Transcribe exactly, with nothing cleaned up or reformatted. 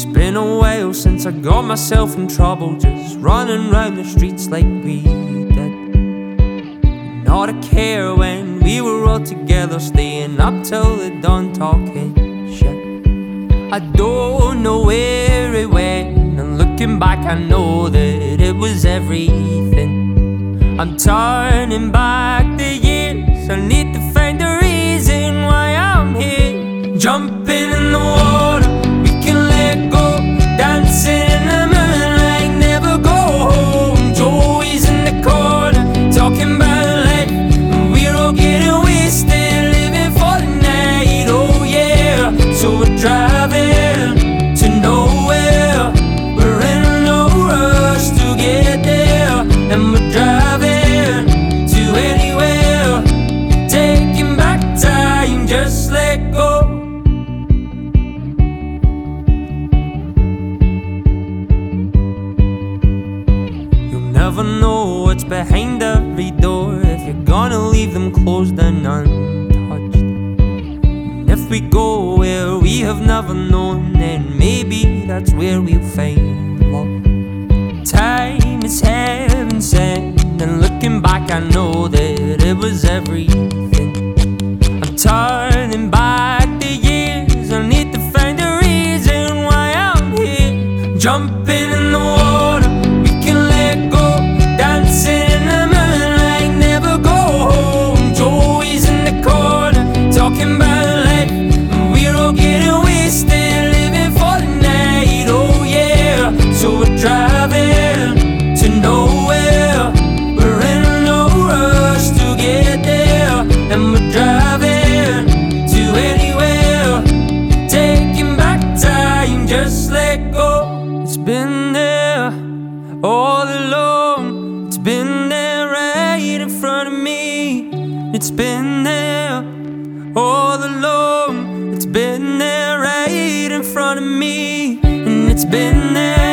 It's been a while since I got myself in trouble, just running round the streets like we did. Not a care when we were all together, staying up till the dawn talking shit. I don't know where it went, and looking back I know that it was everything. I'm turning back the years, I need to find a reason why I'm here. Jumping in the water, we can let go. Dancing in the moonlight, never go home. Joey's in the corner, talking about life, and we're all getting wasted, living for the night. Oh yeah, so we're driving to nowhere. We're in no rush to get there, and we're driving to anywhere. Taking back time, just let go. Never know what's behind every door, if you're gonna leave them closed and untouched. And if we go where we have never known, then maybe that's where we'll find love. Time is heaven sent, and looking back I know that it was everything. I'm turning back the years, I need to find a reason why I'm here. Jumping in the water, we can let go. Dancing in the moonlight, never go home. Joey's in the corner, talking about life, and we're all getting wasted, living for the night. Oh yeah, so we're driving to nowhere. We're in no rush to get there, and we're driving to anywhere. Taking back time, just let go. It's been there all along, it's been there right in front of me. It's been there all along, it's been there right in front of me. And it's been there